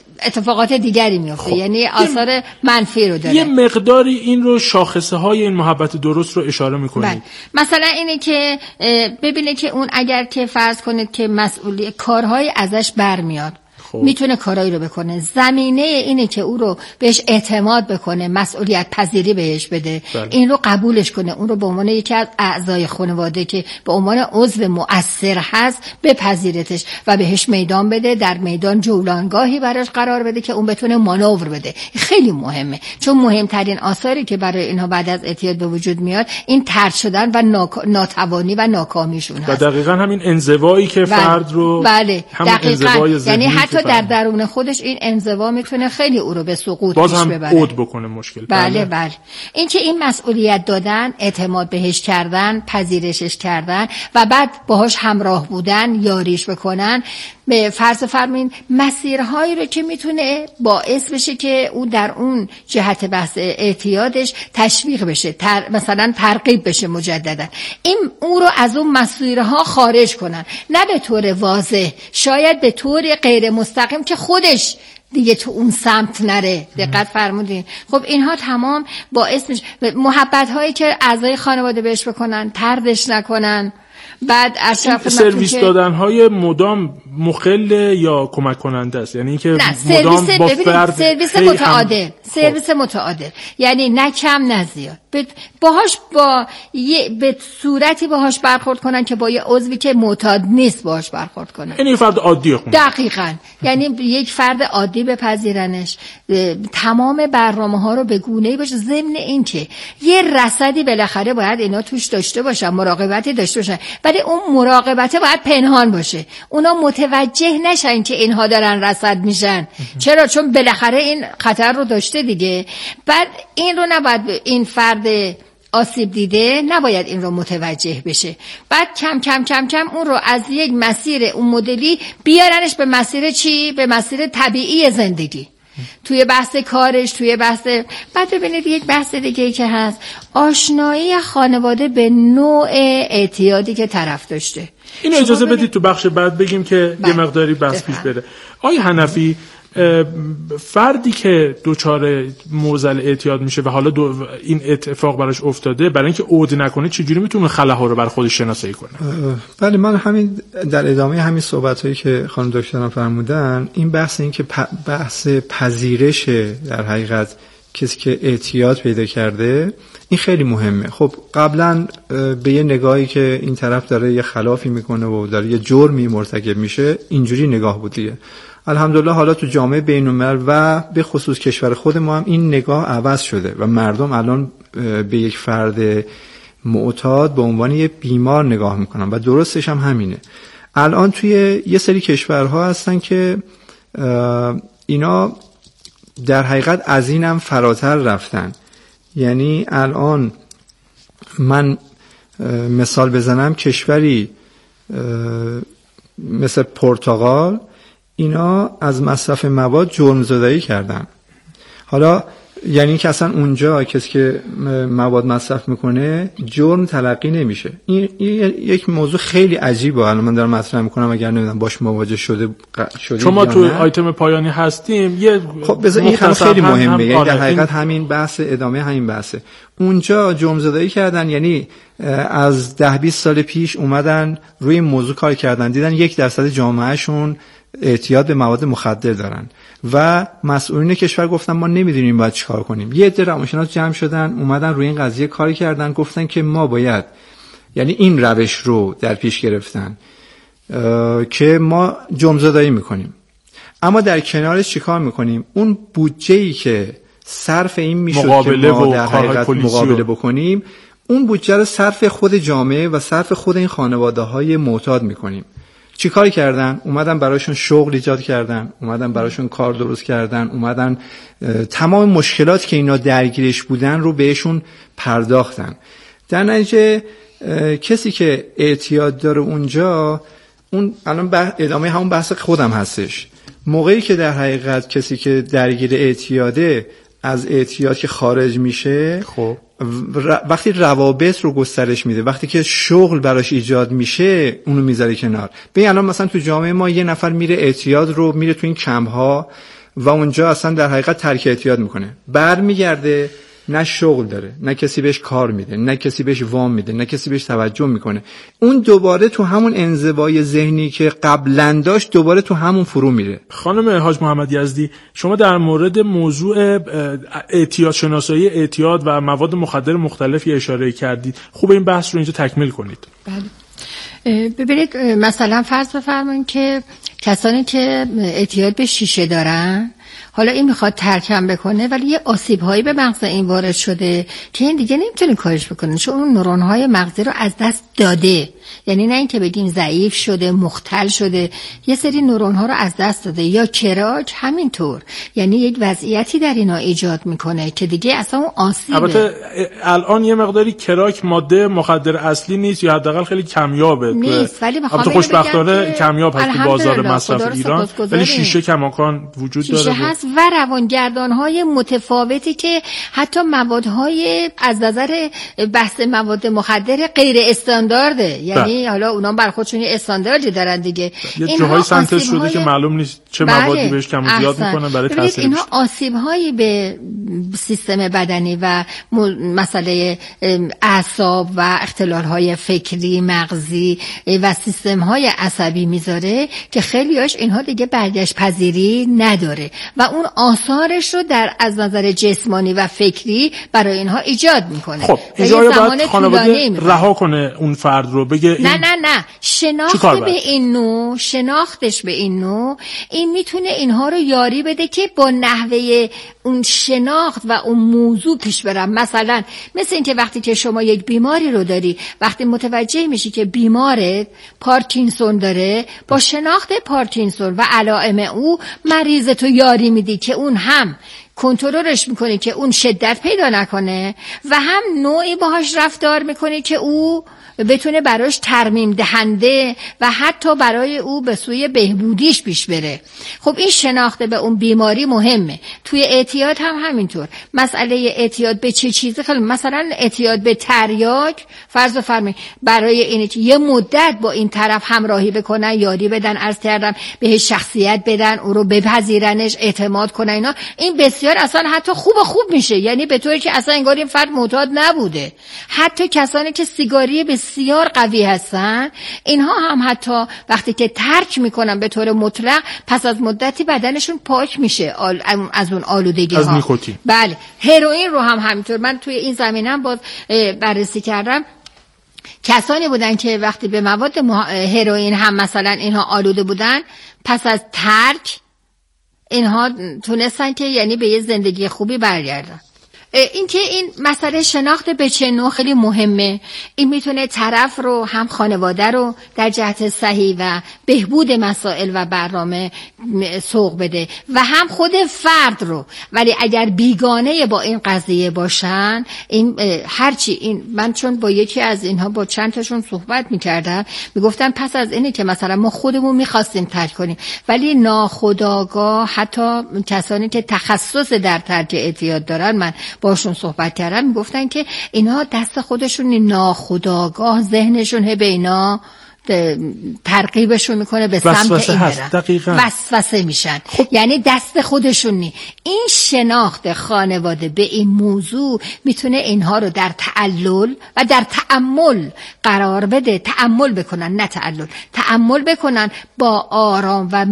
اتفاقات دیگری میفته. یعنی آثار منفی رو داره. یه مقداری این رو شاخصه های این محبت درست رو اشاره میکنید. مثلا اینه که ببینه که اون اگر که فرض کنید که مسئولی کارهای ازش برمیاد، میتونه کارایی رو بکنه، زمینه اینه که او رو بهش اعتماد بکنه، مسئولیت پذیری بهش بده، این رو قبولش کنه، اون رو به عنوان یکی از اعضای خانواده که به عنوان عضو مؤثر هست بپذیرتش و بهش میدان بده، در میدان جولانگاهی براش قرار بده که اون بتونه مانور بده. خیلی مهمه، چون مهمترین آثاری که برای اینها بعد از اعتیاد به وجود میاد این طرد شدن و ناتوانی و ناکامیشون هست. و دقیقاً همین انزوایی که فرد رو همین انزوای ذهنی، یعنی حتی در درون خودش این انزوا میتونه خیلی او رو به سقوط پیش ببره، باز هم عود بکنه مشکل. بله. این که این مسئولیت دادن، اعتماد بهش کردن، پذیرشش کردن و بعد باهاش همراه بودن، یاریش بکنن، به فرض فرمین مسیرهایی رو که میتونه باعث بشه که او در اون جهت بحث اعتیادش تشویق بشه، مثلا ترغیب بشه مجددا، این او رو از اون مسیرها خارج کنن، نه به طور واضح، شاید به طور غیر مستقیم که خودش دیگه تو اون سمت نره. دقت فرمودین؟ خب اینها تمام باعث میشه محبت هایی که اعضای خانواده بهش بکنن، طردش نکنن. بعد سرویس دادن های مدام مخل یا کمک کننده است، یعنی اینکه مدام با فرد سرویس متعادل، یعنی نه کم نه زیاد، باهاش به صورتی باهاش برخورد کنن که با یه عضوی که معتاد نیست باهاش برخورد کنن. یعنی فرد عادی خونه. دقیقاً. یعنی یک فرد عادی بپذیرنش، تمام برنامه‌ها رو به گونه‌ای باشه، ضمن این که یه رصدی بالاخره باید اینا توش داشته باشن، مراقبتی داشته باشن، ولی اون مراقبت باید پنهان باشه، اونا متوجه نشن که اینها دارن رصد میشن. چرا؟ چون بالاخره این خطر رو داشته دیگه. بعد این رو نباید این فرد آسیب دیده نباید این رو متوجه بشه. بعد کم کم کم کم اون رو از یک مسیر اون مدلی بیارنش به مسیر چی؟ به مسیر طبیعی زندگی. توی بحث کارش، توی بحث بعد ببینید یک بحث دیگه که هست، آشنایی خانواده به نوع اعتیادی که طرف داشته. اینو اجازه بدید تو بخش بعد بگیم که یه مقداری بحث پیش بره. آقای حنفی، فردی که دچار معضل اعتیاد میشه و حالا این اتفاق براش افتاده، برای اینکه عود نکنه چجوری میتونه خلاها رو بر خودش شناسایی کنه؟ بله، من همین در ادامه همین صحبتایی که خانم دکترم فرمودن، این بحث این که بحث پذیرش در حقیقت کسی که اعتیاد پیدا کرده، این خیلی مهمه. خب قبلا به یه نگاهی که این طرف داره یه خلافی میکنه و داره یه جرمی مرتکب میشه اینجوری نگاه بود دیگه. الحمدلله حالا تو جامعه بین‌الملل و به خصوص کشور خود ما هم این نگاه عوض شده و مردم الان به یک فرد معتاد به عنوان یه بیمار نگاه میکنن و درستش هم همینه. الان توی یه سری کشورها هستن که اینا در حقیقت از اینم فراتر رفتن. یعنی الان من مثال بزنم، کشوری مثل پرتغال، اینا از مصرف مواد جرم‌زدایی کردن. حالا یعنی که اصلا اونجا کسی که مواد مصرف میکنه جرم تلقی نمیشه. این یک موضوع خیلی عجیبه. الان من دارم مطرح میکنم، اگر نمیدونم باش مواجه شده چون ما تو آیتم پایانی هستیم. خب بذار این خیلی مهمه، یعنی در حقیقت همین بحث ادامه همین بحثه. اونجا جرم‌زدایی کردن، یعنی از 10-20 سال پیش اومدن روی این موضوع کار کردن، دیدن 1% جامعهشون اعتیاد به مواد مخدر دارن و مسئولین کشور گفتن ما نمیدونیم باید چیکار کنیم. یه عده روانشناس جمع شدن، اومدن روی این قضیه کار کردن، گفتن که ما باید، یعنی این روش رو در پیش گرفتن که ما جرم‌زدایی میکنیم، اما در کنارش چیکار میکنیم؟ اون بودجه‌ای که صرف این میشد که ما در حقیقت مقابله بکنیم، اون بودجه رو صرف خود جامعه و صرف خود این خانواده‌های معتاد میکنیم. چی کار کردن؟ اومدن براشون شغل ایجاد کردن، اومدن براشون کار درست کردن، اومدن تمام مشکلات که اینا درگیرش بودن رو بهشون پرداختن. در نتیجه کسی که اعتیاد داره اونجا، اون الان ادامه همون بحث خودم هستش، موقعی که در حقیقت کسی که درگیر اعتیاده از اعتیاد که خارج میشه، خب وقتی روابط رو گسترش میده، وقتی که شغل براش ایجاد میشه، اونو میذاره کنار. ببین الان مثلا تو جامعه ما یه نفر میره اعتیاد رو میره تو این کمپ ها و اونجا اصلا در حقیقت ترک اعتیاد میکنه، برمیگرده نه شغل داره، نه کسی بهش کار میده، نه کسی بهش وام میده، نه کسی بهش توجه میکنه. اون دوباره تو همون انزوای ذهنی که قبلا داشت دوباره تو همون فرو میره. خانم حاج محمد یزدی، شما در مورد موضوع اعتیاد، شناسایی اعتیاد و مواد مخدر مختلفی اشاره کردید. خوب این بحث رو اینجا تکمیل کنید. بله. ببینید مثلا فرض بفرمایید که کسانی که اعتیاد به شیشه دارن، حالا این میخواد ترکم بکنه ولی یه آسیب‌هایی به مغز این وارد شده که این دیگه نمیتونه کارش بکنه، چون اون نورون‌های مغزی رو از دست داده. یعنی نه اینکه بگیم ضعیف شده، مختل شده، یه سری نورون‌ها رو از دست داده. یا کراک همینطور، یعنی یک وضعیتی در اینا ایجاد میکنه که دیگه اصلا اون آسیبه. البته الان یه مقداری کراک ماده مخدر اصلی نیست یا حداقل خیلی کمیابه نیست، ولی البته خوشبختانه کمیاب هست تو بازار مصرف ایران، ولی شیشه کماکان وجود داره. شیشه هست و روانگردان‌های متفاوتی که حتی موادهای از نظر بحث مواد مخدر غیر استاندارده، یعنی حالا اونا بر خودشون یه استانداردی دارن دیگه. یه جاهای سنتز شده که معلوم نیست چه موادی بهش کم و زیاد میکنن برای تاثیر. اینها آسیب‌هایی به سیستم بدنی و مسئله اعصاب و اختلال‌های فکری، مغزی و سیستم‌های عصبی میذاره که خیلیاش اینها دیگه برگشت پذیری نداره و اون آثارش رو از نظر جسمانی و فکری برای اینها ایجاد میکنه. خب اینجا باید خانواده رها کنه اون فرد رو، بگه نه شناختش به این نوع این میتونه اینها رو یاری بده که با نحوه اون شناخت و اون موضوع پیش برم. مثلا مثل این که وقتی که شما یک بیماری رو داری، وقتی متوجه میشی که بیمارت پارکینسون داره، با شناخت پارکینسون و علائم او مریض تو یاری میدی که اون هم کنترلش میکنی که اون شدت پیدا نکنه و هم نوعی باهاش رفتار میکنی که او بتونه براش ترمیم دهنده و حتی برای او به سوی بهبودیش پیش بره. خب این شناخته به اون بیماری مهمه. توی اعتیاد هم همینطور. مسئله اعتیاد به چه چیزی؟ خیلی مثلا اعتیاد به تریاک فرض فرمایید برای اینه که یه مدت با این طرف همراهی بکنن، یاری بدن، عرض کردم بهش شخصیت بدن، او رو بپذیرنش، اعتماد کنن، اینا این بسیار اصلا حتی خوب میشه، یعنی به طوری که اصلا انگار این فرد معتاد نبوده. حتی کسانی که سیگاری بسیار قوی هستن، اینها هم حتی وقتی که ترک میکنن به طور مطلق، پس از مدتی بدنشون پاک میشه از اون آلودگی ها، از نیکوتین. بله. هروئین رو هم همینطور. من توی این زمینم باز بررسی کردم، کسانی بودن که وقتی به مواد هروئین هم مثلا اینها آلوده بودن، پس از ترک اینها تونستن که یعنی به یه زندگی خوبی برگردن. این که این مسئله شناخت به چه نوع خیلی مهمه. این میتونه طرف رو هم خانواده رو در جهت صحیح و بهبود مسائل و برنامه سوق بده و هم خود فرد رو. ولی اگر بیگانه با این قضیه باشن، این هرچی این من چون با یکی از اینها با چند تاشون صحبت میکردم، میگفتن پس از اینه که مثلا ما خودمون میخواستیم ترک کنیم ولی ناخودآگاه، حتی کسانی که تخصص در ترک اعتیاد دارن، من باشون صحبت کردم، میگفتن که اینها دست خودشون ناخودآگاه ذهنشون به اینا ترغیبشون میکنه به سمت این برن، وسوسه میشن. یعنی دست خودشون نی. این شناخت خانواده به این موضوع میتونه اینها رو در تعلل و در تأمل قرار بده. تأمل بکنن، نه تعلل، تأمل بکنن، با آرام و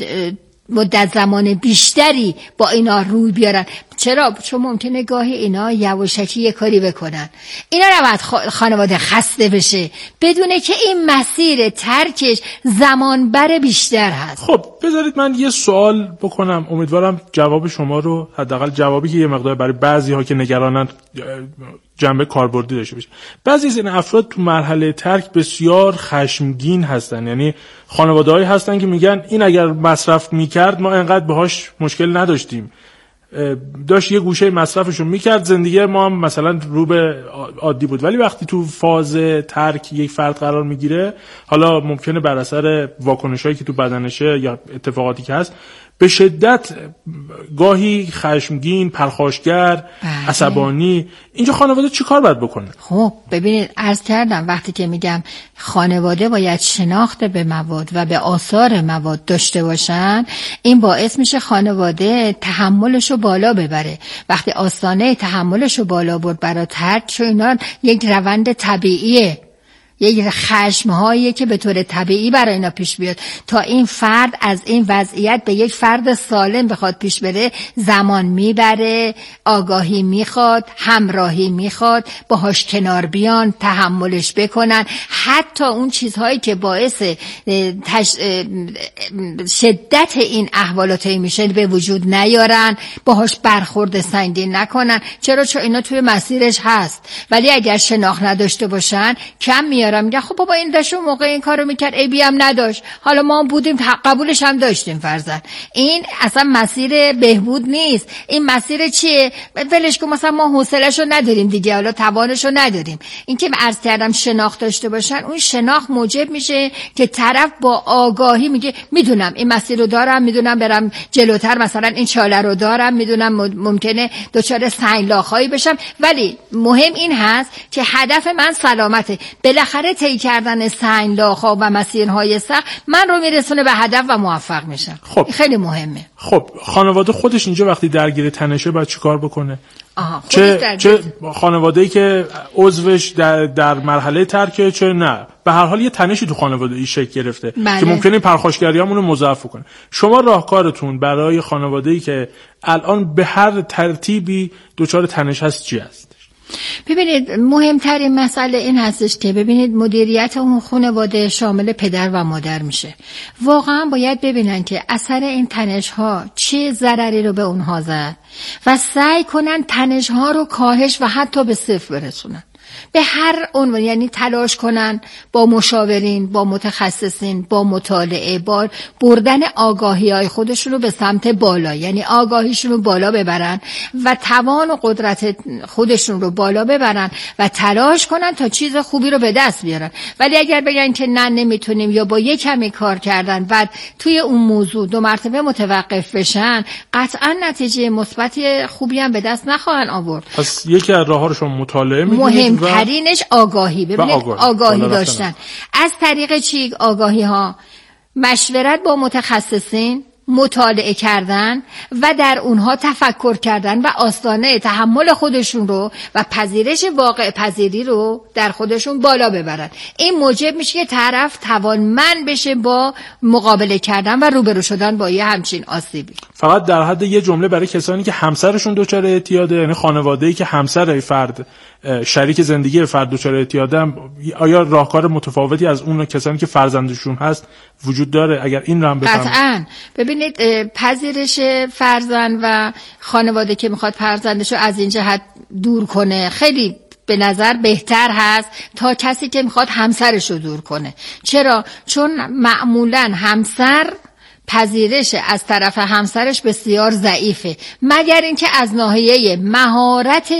مدت زمان بیشتری با اینا روی بیارن. چرا؟ چون ممکنه گاهی اینا یواشکی یه کاری بکنن. اینا نباید خانواده خسته بشه بدونه که این مسیر ترکش زمان بر بیشتر هست. خب بذارید من یه سوال بکنم، امیدوارم جواب شما رو، حداقل جوابی که یه مقدار برای بعضی ها که نگرانن جنبه کاربردی داشته باشه. بعضی از این افراد تو مرحله ترک بسیار خشمگین هستن، یعنی خانواده‌هایی هستن که میگن این اگر مصرف میکرد ما انقدر باهاش مشکل نداشتیم، داشت یه گوشه مصرفشون میکرد، زندگی ما هم مثلا رو به عادی بود. ولی وقتی تو فاز ترک یک فرد قرار میگیره، حالا ممکنه بر اثر واکنشایی که تو بدنشه یا اتفاقاتی که هست به شدت گاهی خشمگین، پرخاشگر، عصبانی. اینجا خانواده چی کار باید بکنه؟ خب ببینید، عرض کردم وقتی که میگم خانواده باید شناخت به مواد و به آثار مواد داشته باشن، این باعث میشه خانواده تحملشو بالا ببره. وقتی آستانه تحملشو بالا برد برای ترک شو، اینا یک روند طبیعیه، یک خشم‌هایی که به طور طبیعی برای اینا پیش بیاد. تا این فرد از این وضعیت به یک فرد سالم بخواد پیش بره، زمان میبره، آگاهی میخواد، همراهی میخواد، باهاش کنار بیان، تحملش بکنن. حتی اون چیزهایی که باعث شدت این احوالات میشه به وجود نیارن، باهاش برخورد سنگین نکنن. چرا؟ چون اینا توی مسیرش هست. ولی اگر شناخت نداشته باشن، کم میارن، میگن خب بابا این داشت اون موقع این کارو میکرد، عیبی هم نداشت، حالا ما هم بودیم قبولش هم داشتیم فرضاً. این اصلا مسیر بهبود نیست. این مسیر چیه؟ ولش کن، مثلا ما حوصله‌شو نداریم دیگه، حالا توانشو نداریم. این که عرض کردم شناخت داشته باشن، اون شناخت موجب میشه که طرف با آگاهی میگه میدونم این مسیر رو دارم، میدونم برم جلوتر، مثلا این چاله رو دارم، میدونم ممکنه دچار سنگلاخایی بشم، ولی مهم این هست که هدف من سلامته. بالاخره طی کردن سنگلاخ‌ها و مسیرهای سخت من رو میرسونه به هدف و موفق میشم. خب خیلی مهمه. خب خانواده خودش اینجا وقتی درگیر تنشه باید چیکار بکنه؟ چه خانواده‌ای که عضوش در مرحله ترکه، چه نه، به هر حال یه تنشی تو خانواده ای شکل گرفته که ممکنه پرخاشگریامون رو مضاعف کنه. شما راهکارتون برای خانواده‌ای که الان به هر ترتیبی دچار تنش هست چی است؟ ببینید، مهمترین مسئله این هستش که ببینید مدیریت اون خانواده شامل پدر و مادر میشه. واقعا باید ببینن که اثر این تنش ها چه ضرری رو به اونها زد و سعی کنن تنش ها رو کاهش و حتی به صفر برسونن. به هر عنوان، یعنی تلاش کنن با مشاورین، با متخصصین، با مطالعه، با بردن آگاهی‌های خودشون رو به سمت بالا، یعنی آگاهیشون رو بالا ببرن و توان و قدرت خودشون رو بالا ببرن و تلاش کنن تا چیز خوبی رو به دست بیارن. ولی اگر بگن که نه نمیتونیم یا با یک کمی کار کردن و توی اون موضوع 2 مرتبه متوقف بشن، قطعا نتیجه مثبت خوبی هم به دست نخواهن آورد. پس یکی از راه‌ها رو شما مطالعه می‌کنید و ترینش آگاهی. ببینید آگاهی داشتن. از طریق چی آگاهی ها؟ مشورت با متخصصین، مطالعه کردن و در اونها تفکر کردن و آستانه تحمل خودشون رو و پذیرش واقع پذیری رو در خودشون بالا ببرن. این موجب میشه که طرف توانمند بشه با مقابله کردن و روبرو شدن با یه همچین آسیبی. فقط در حد یه جمله برای کسانی که همسرشون دچار اعتیاده، یعنی خانواده‌ای که همسر فرد، شریک زندگی فرد دچار اعتیاده، آیا راهکار متفاوتی از اون کسانی که فرزندشون هست وجود داره؟ اگر این رو هم بفهمید. قطعاً. ببینید، پذیرش فرزند و خانواده که میخواد فرزندشو از این جهت دور کنه خیلی به نظر بهتر هست تا کسی که میخواد همسرشو دور کنه. چرا؟ چون معمولاً همسر پذیرش از طرف همسرش بسیار ضعیفه، مگر اینکه از ناحیه مهارت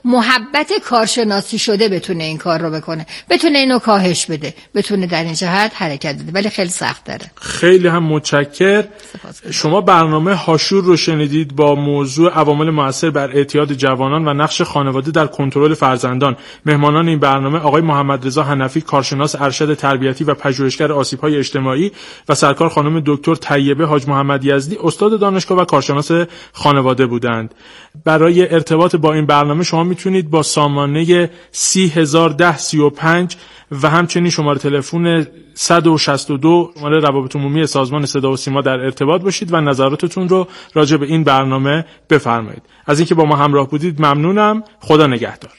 محبت کارشناسی شده بتونه این کار رو بکنه، بتونه اینو کاهش بده، بتونه در این جهت حرکت بده، ولی خیلی سخت داره. خیلی هم متشکر. شما برنامه هاشور رو شنیدید با موضوع عوامل مؤثر بر اعتیاد جوانان و نقش خانواده در کنترل فرزندان. مهمانان این برنامه آقای محمد رضا حنفی، کارشناس ارشد تربیتی و پژوهشگر آسیب‌های اجتماعی، و سرکار خانم دکتر طیبه حاج محمد یزدی، استاد دانشگاه و کارشناس خانواده بودند. برای ارتباط با این برنامه شما میتونید با سامانه 3001035 و همچنین شماره تلفن 162 شماره روابط عمومی سازمان صدا و سیما در ارتباط باشید و نظراتتون رو راجع به این برنامه بفرمایید. از اینکه با ما همراه بودید ممنونم. خدا نگهدار.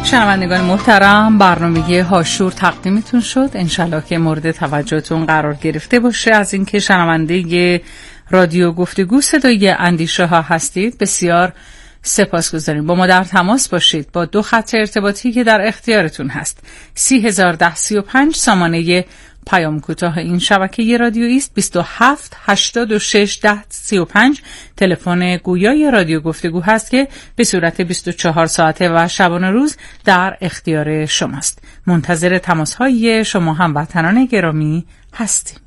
شنوندگان محترم، برنامه هاشور تقدیمتون شد. انشالله که مورد توجهتون قرار گرفته باشه. از اینکه شنونده رادیو گفتگو صدای اندیشه ها هستید بسیار سپاسگزاریم. با ما در تماس باشید با 2 خط ارتباطی که در اختیارتون هست. 30035 سامانه پیام کوتاه این شبکه رادیویی است. 27 86 10 35 تلفن گویای رادیو گفتگو هست که به صورت 24 ساعته و شبانه روز در اختیار شماست. منتظر تماس‌های شما هموطنان گرامی هستیم.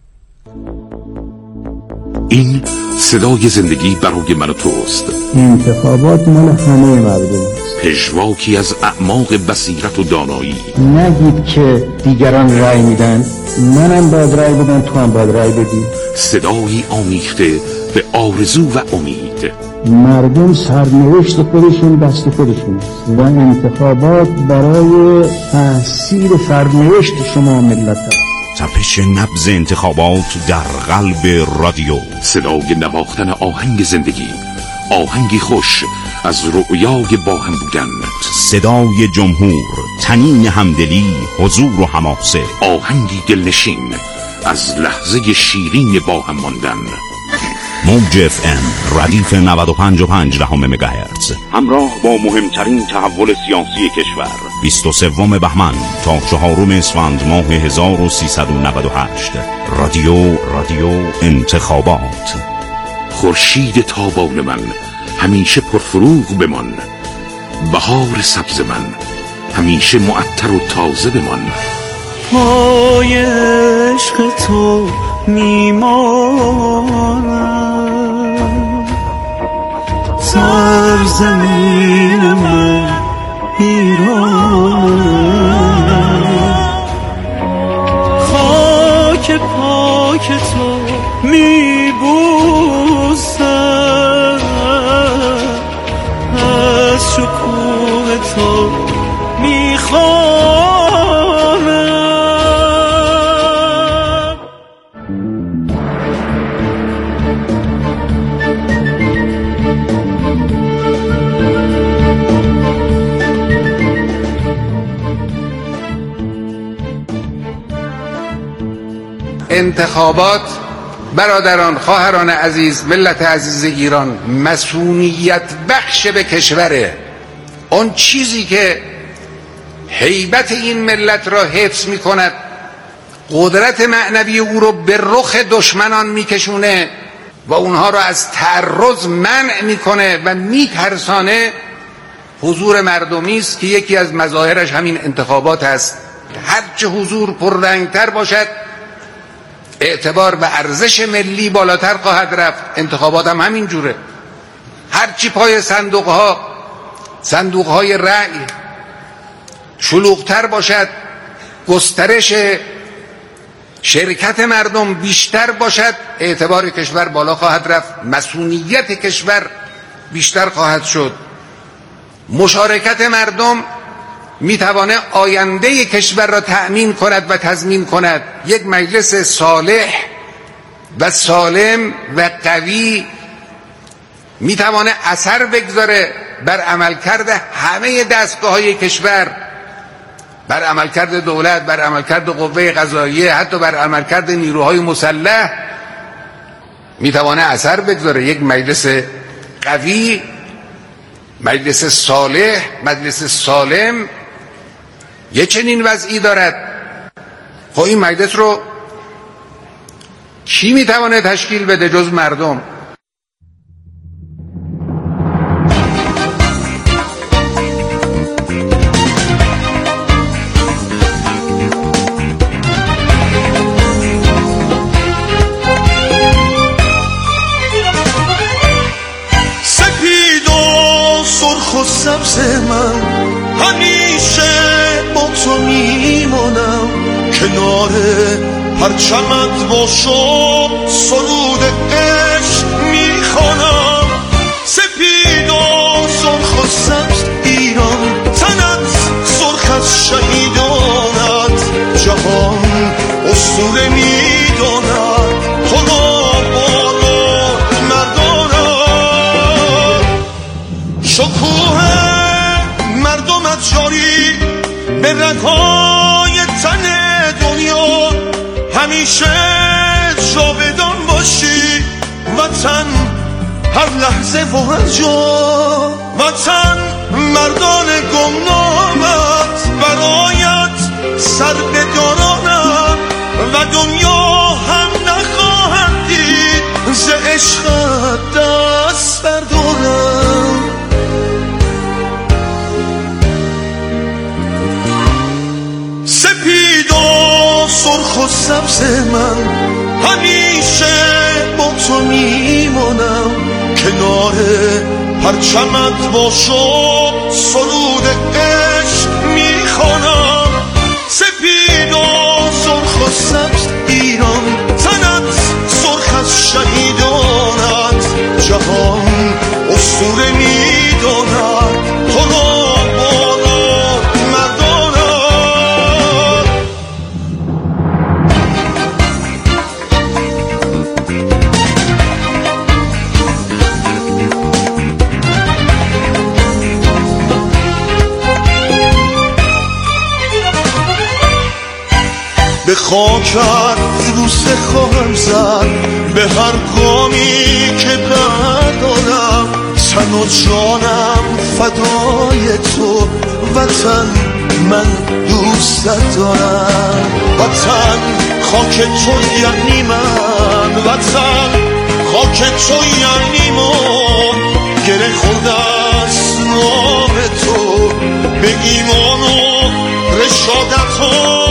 این صدای زندگی برای من و توست. انتخابات مال همه مردم است. پژواکی از اعماق بصیرت و دانایی. نگید که دیگران رأی میدن، منم باید رأی بدم، تو هم باید رأی بدی. صدایی آمیخته به آرزو و امید. مردم سرنوشت خودشون دست خودشون است و انتخابات برای تحصیل سرنوشت شما ملت است. تپش نبض انتخابات در قلب رادیو. صدای نواختن آهنگ زندگی، آهنگی خوش از رؤیای با هم بودن. صدای جمهور، طنین همدلی، حضور و حماسه. آهنگی دلنشین از لحظه شیرین با هم ماندن. موج FM ردیف 95.5 مگاهرتز همراه با مهمترین تحول سیاسی کشور. 23 بهمن تا 4 اسفند ماه 1398. رادیو انتخابات. خورشید تابان من همیشه پرفروغ بمان، بهار سبز من همیشه معطر و تازه بمان. پای عشق تو میمانم، سرزمین من ایرانم. خاک پاک تو میبوسم، از شکوه تو میخوام. انتخابات برادران، خواهران عزیز، ملت عزیز ایران، مسئولیت بخش به کشوره. اون چیزی که هیبت این ملت را حفظ می کند، قدرت معنوی او رو به رخ دشمنان می کشونه و اونها را از تعرض منع می کنه و می ترسانه، حضور مردمی است که یکی از مظاهرش همین انتخابات است. هرچه حضور پررنگتر باشد، اعتبار و ارزش ملی بالاتر خواهد رفت. انتخابات هم همین جوره. هرچی پای صندوقهای رأی شلوغتر باشد، گسترش شرکت مردم بیشتر باشد، اعتبار کشور بالا خواهد رفت، مسئولیت کشور بیشتر خواهد شد. مشارکت مردم میتوانه آینده کشور را تأمین کند و تضمین کند. یک مجلس صالح و سالم و قوی میتوانه اثر بگذاره بر عملکرد همه دستگاه‌های کشور، بر عملکرد دولت، بر عملکرد قوه قضاییه، حتی بر عملکرد نیروهای مسلح میتوانه اثر بگذاره. یک مجلس قوی، مجلس صالح، مجلس سالم یه چنین وضعی دارد. خب این مجلس رو کی میتوانه تشکیل بده جز مردم؟ سپید و سرخ و سبز من همیشه با تو میمانم، کنار پرچمت با شوق سرود عشق میخوانم. سپید و سرخ و سبز ایران، تنت سرخ از شهیدانت، جهان اسطوره میداند تو را بالا مردانت. شکوه مردمت جاری رگ‌های تن دنیا همیشه جاودان باشی وطن، هر لحظه و هر جا وطن. مردان گمنامت برایت سر بدارانم و دنیا هم نخواهد دید ز عشقت دست بردارم. سپید و سرخ و سبز من همیشه با تو میمانم، کنار پرچمت با شوق سرود عشق میخوانم. سپید و سرخ و سبز ایران، تنت سرخ از شهیدانت، جهان اسطوره میداند تو را بالا مردانت. به خاکت بوسه خواهم زد به هر گامی که بردارم، تن و جانم فدای تو وطن، من دوست دارم. وطن خاک تو یعنی من، وطن خاک تو یعنی من، گره خورده است نام تو به ایمان و رشادت ها.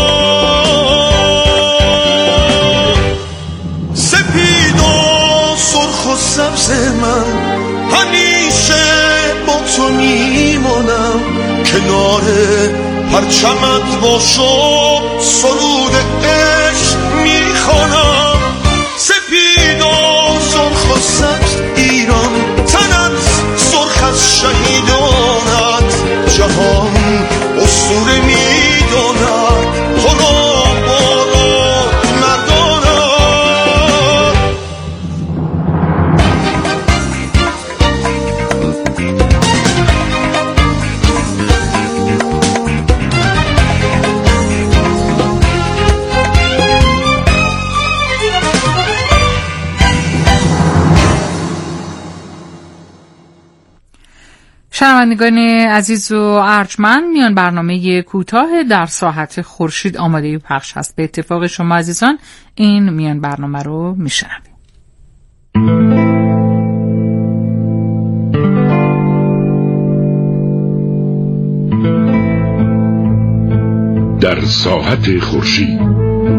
سبز من همیشه با تو میمانم، کنار پرچمت با شوق سرود عشق میخوانم. سپید و سرخ و سبز ایران، تنت سرخ از شهیدانت، جهان اسطوره میداند تو را بالا مردانت. شنوندگان عزیز و ارجمند، میان برنامه کوتاه در ساحت خورشید آماده پخش هست. به اتفاق شما عزیزان این میان برنامه رو میشنوید. در ساحت خورشید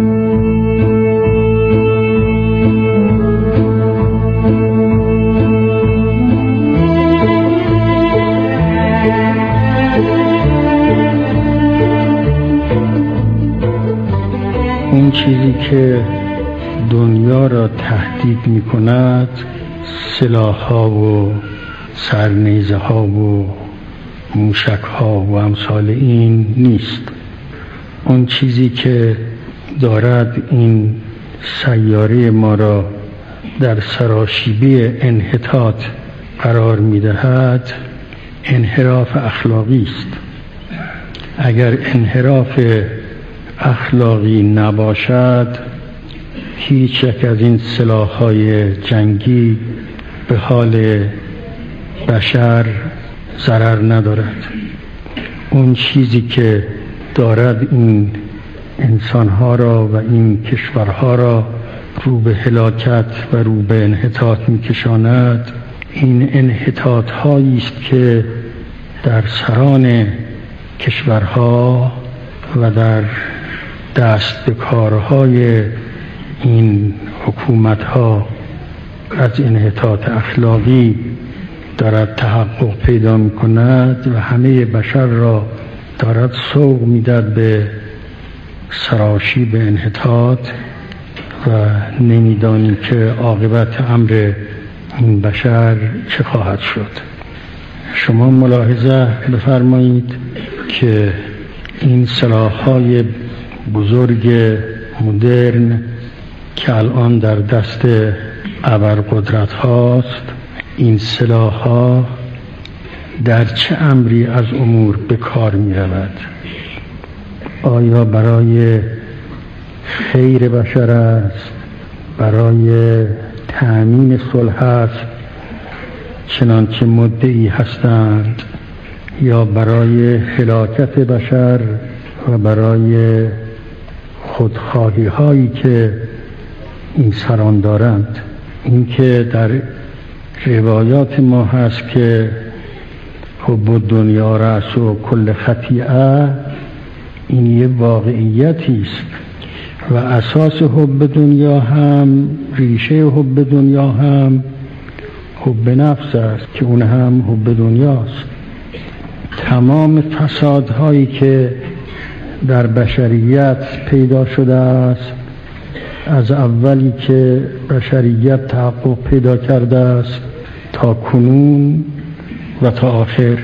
اون چیزی که دنیا را تهدید می کند سلاح ها و سرنیزه ها و موشک ها و امثال این نیست. اون چیزی که دارد این سیاره ما را در سراشیبی انحطاط قرار می دهد انحراف اخلاقی است. اگر انحراف اخلاقی نباشد هیچ یک از این سلاح‌های جنگی به حال بشر ضرر ندارد. اون چیزی که دارد این انسان‌ها را و این کشورها را رو به هلاکت و رو به انحطاط می‌کشاند این انحطاط‌هایی است که در سران کشورها و در دست به کارهای این حکومت‌ها از انحطاط اخلاقی دارد تحقق پیدا می‌کند و همه بشر را دارد سوق می‌دهد به سراشیب انحطاط و نمی‌دانیم که عاقبت امر این بشر چه خواهد شد. شما ملاحظه بفرمایید که این سلاح‌های بزرگ مدرن که الان در دست ابرقدرت هاست، این سلاح‌ها در چه امری از امور به کار می رود؟ آیا برای خیر بشر است، برای تأمین صلح است چنانچه مدعی هستند، یا برای هلاکت بشر و برای خودخواهی هایی که این سران دارند؟ این که در روایات ما هست که حب دنیا رأس و کل خطیئه، این یه واقعیتی است و اساس حب دنیا هم، ریشه حب دنیا هم حب نفس است که اون هم حب دنیاست. تمام فسادهایی که در بشریت پیدا شده است، از اولی که بشریت تحقق پیدا کرده است تا کنون و تا آخر،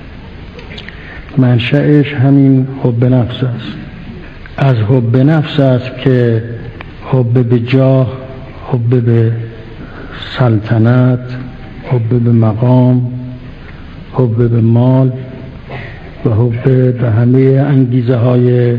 منشأش همین حب نفس است. از حب نفس است که حب به جاه، حب به سلطنت، حب به مقام، حب به مال و حب به همه انگیزه های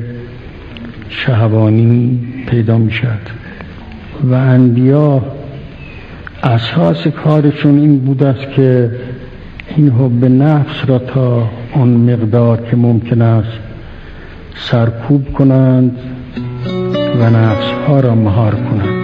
شهوانی پیدا می شد. و انبیا اساس کارشون این بود است که این حب نفس را تا اون مقدار که ممکن است سرکوب کنند و نفس ها را مهار کنند.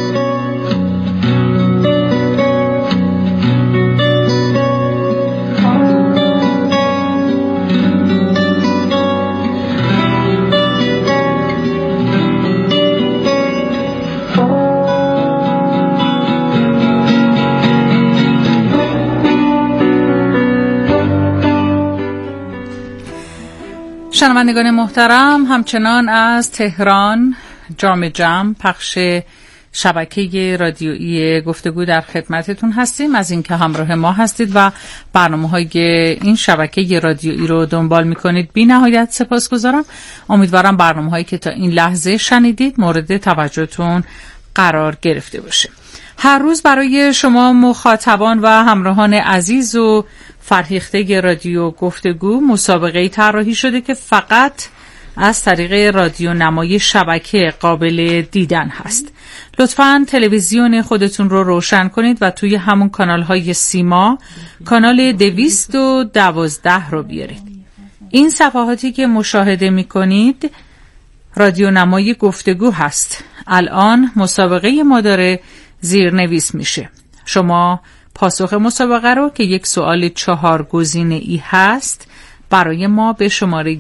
شنوندگان محترم، همچنان از تهران جام جم پخش شبکه رادیویی گفتگو در خدمتتون هستیم. از اینکه همراه ما هستید و برنامه‌های این شبکه رادیویی رو دنبال می‌کنید بی نهایت سپاسگزارم. امیدوارم برنامه‌هایی که تا این لحظه شنیدید مورد توجهتون قرار گرفته باشه. هر روز برای شما مخاطبان و همراهان عزیز و فرهیخته رادیو گفتگو مسابقه‌ای طراحی شده که فقط از طریق رادیو نمای شبکه قابل دیدن هست. لطفاً تلویزیون خودتون رو روشن کنید و توی همون کانال‌های سیما کانال 212 رو بیارید. این صفحاتی که مشاهده می‌کنید رادیو نمای گفتگو هست. الان مسابقه ما داره زیرنویس میشه. شما پاسخ مسابقه رو که یک سوال 4 گزینه‌ای هست برای ما به شماره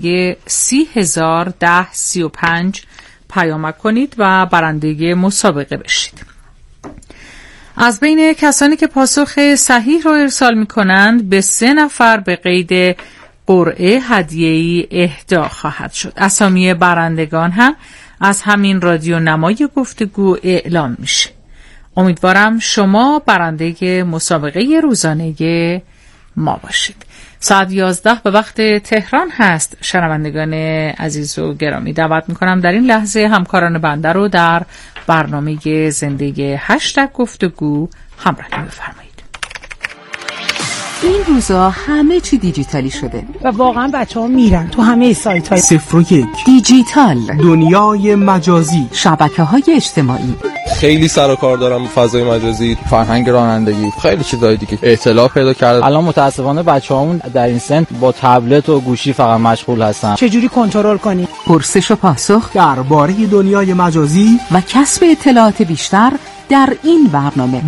301035 پیامک کنید و برنده مسابقه بشید. از بین کسانی که پاسخ صحیح رو ارسال می‌کنند به 3 نفر به قید قرعه هدیه‌ای اهدا خواهد شد. اسامی برندگان هم از همین رادیو نمای گفتگو اعلام میشه. امیدوارم شما برنده مسابقه روزانه ما باشید. ساعت 11 به وقت تهران هست. شنوندگان عزیز و گرامی، دعوت میکنم در این لحظه همکاران بنده رو در برنامه زندگی هشتگ گفتگو همراهی بفرمایید. این روزا همه چی دیجیتالی شده و واقعا بچه‌ها میرن تو همه سایت‌های 01 دیجیتال، دنیای مجازی، شبکه‌های اجتماعی. خیلی سر و کار دارم فضای مجازی، فرهنگ رانندگی، خیلی چیزای دیگه اطلاع پیدا کرد. الان متاسفانه بچه‌هامون در این سن با تبلت و گوشی فقط مشغول هستن. چجوری کنترل کنی؟ پرسش و پاسخ درباره دنیای مجازی و کسب اطلاعات بیشتر در این برنامه.